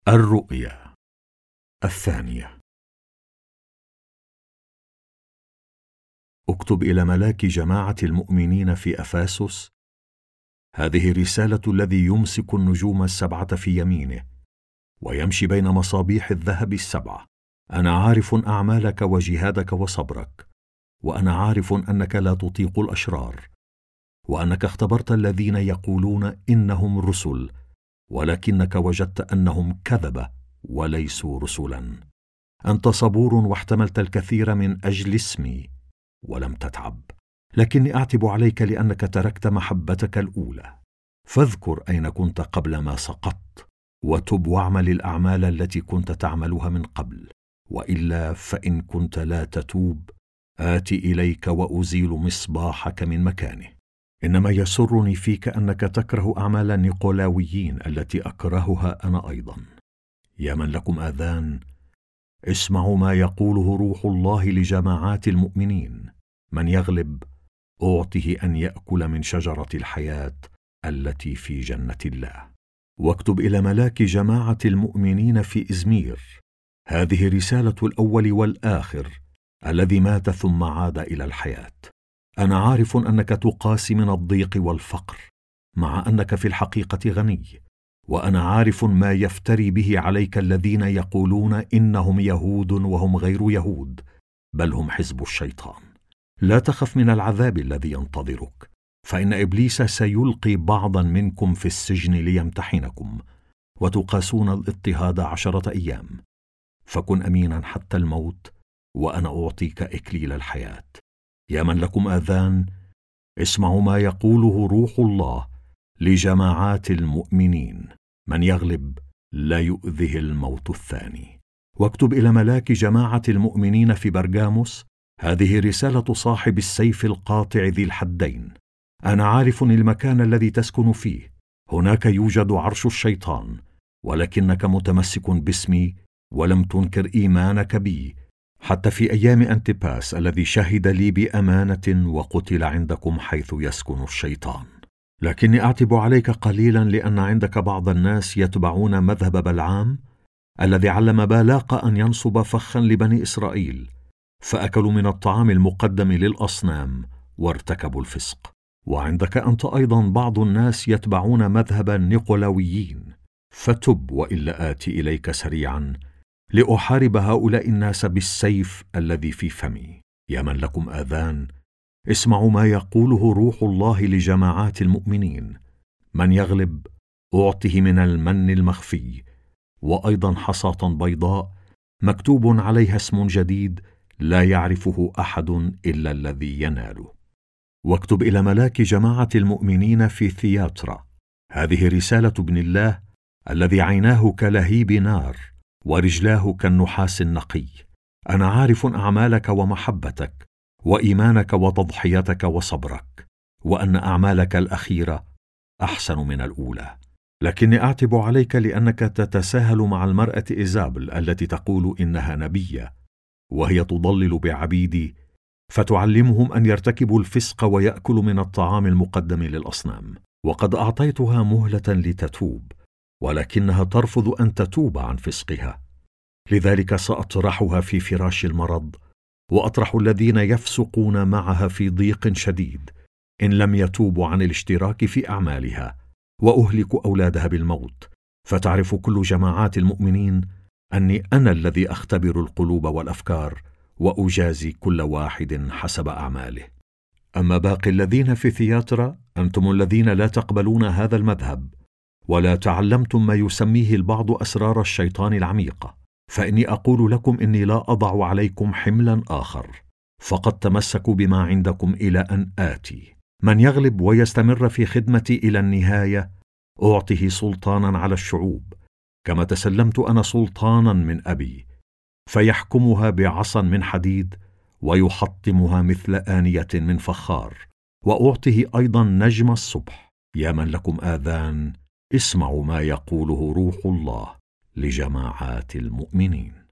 الرؤيا الثانية. اكتب إلى ملاك جماعة المؤمنين في أفاسس: هذه رسالة الذي يمسك النجوم السبعة في يمينه ويمشي بين مصابيح الذهب السبعة. أنا عارف أعمالك وجهادك وصبرك، وأنا عارف أنك لا تطيق الأشرار، وأنك اختبرت الذين يقولون إنهم رسل ولكنك وجدت أنهم كذبة وليسوا رسلا. أنت صبور واحتملت الكثير من أجل اسمي ولم تتعب، لكني أعتب عليك لأنك تركت محبتك الأولى. فاذكر أين كنت قبل ما سقطت، وتب واعمل الأعمال التي كنت تعملها من قبل، وإلا فإن كنت لا تتوب آتي إليك وأزيل مصباحك من مكانه. إنما يسرني فيك أنك تكره أعمال النيقولاويين التي أكرهها أنا أيضا. يا من لكم آذان، اسمعوا ما يقوله روح الله لجماعات المؤمنين. من يغلب أعطه أن يأكل من شجرة الحياة التي في جنة الله. واكتب إلى ملاك جماعة المؤمنين في إزمير: هذه رسالة الأول والآخر الذي مات ثم عاد إلى الحياة. أنا عارف أنك تقاسي من الضيق والفقر، مع أنك في الحقيقة غني، وأنا عارف ما يفتري به عليك الذين يقولون إنهم يهود وهم غير يهود، بل هم حزب الشيطان. لا تخف من العذاب الذي ينتظرك، فإن إبليس سيلقي بعضا منكم في السجن ليمتحنكم، وتقاسون الاضطهاد 10 أيام. فكن أمينا حتى الموت، وأنا أعطيك إكليل الحياة. يا من لكم آذان، اسمعوا ما يقوله روح الله لجماعات المؤمنين. من يغلب لا يؤذه الموت الثاني. واكتب إلى ملاك جماعة المؤمنين في برغاموس: هذه رسالة صاحب السيف القاطع ذي الحدين. أنا عارف المكان الذي تسكن فيه، هناك يوجد عرش الشيطان، ولكنك متمسك باسمي ولم تنكر إيمانك بي، حتى في أيام أنتباس الذي شهد لي بأمانة وقتل عندكم حيث يسكن الشيطان. لكني أعتب عليك قليلا لأن عندك بعض الناس يتبعون مذهب بلعام الذي علم بالاق أن ينصب فخا لبني إسرائيل، فأكلوا من الطعام المقدم للأصنام وارتكبوا الفسق. وعندك أنت أيضا بعض الناس يتبعون مذهب النيقولاويين، فتب وإلا آتي إليك سريعا لأحارب هؤلاء الناس بالسيف الذي في فمي. يا من لكم آذان، اسمعوا ما يقوله روح الله لجماعات المؤمنين. من يغلب أعطه من المن المخفي، وأيضا حصاة بيضاء مكتوب عليها اسم جديد لا يعرفه أحد إلا الذي يناله. واكتب إلى ملاك جماعة المؤمنين في ثياترا: هذه رسالة ابن الله الذي عيناه كلهيب نار ورجلاه كالنحاس النقي. أنا عارف أعمالك ومحبتك وإيمانك وتضحيتك وصبرك، وأن أعمالك الأخيرة أحسن من الأولى. لكني أعتب عليك لأنك تتساهل مع المرأة إيزابل التي تقول إنها نبية، وهي تضلل بعبيدي فتعلمهم أن يرتكبوا الفسق ويأكلوا من الطعام المقدم للأصنام. وقد أعطيتها مهلة لتتوب، ولكنها ترفض أن تتوب عن فسقها. لذلك سأطرحها في فراش المرض، وأطرح الذين يفسقون معها في ضيق شديد إن لم يتوبوا عن الاشتراك في أعمالها، وأهلك أولادها بالموت. فتعرف كل جماعات المؤمنين أني أنا الذي أختبر القلوب والأفكار، وأجازي كل واحد حسب أعماله. أما باقي الذين في ثياترا، أنتم الذين لا تقبلون هذا المذهب، ولا تعلمتم ما يسميه البعض أسرار الشيطان العميقة، فإني أقول لكم إني لا أضع عليكم حملا آخر، فقد تمسكوا بما عندكم إلى أن آتي. من يغلب ويستمر في خدمتي إلى النهاية أعطه سلطانا على الشعوب، كما تسلمت أنا سلطانا من أبي، فيحكمها بعصا من حديد ويحطمها مثل آنية من فخار، وأعطه أيضا نجم الصبح. يا من لكم آذان، اسمعوا ما يقوله روح الله لجماعات المؤمنين.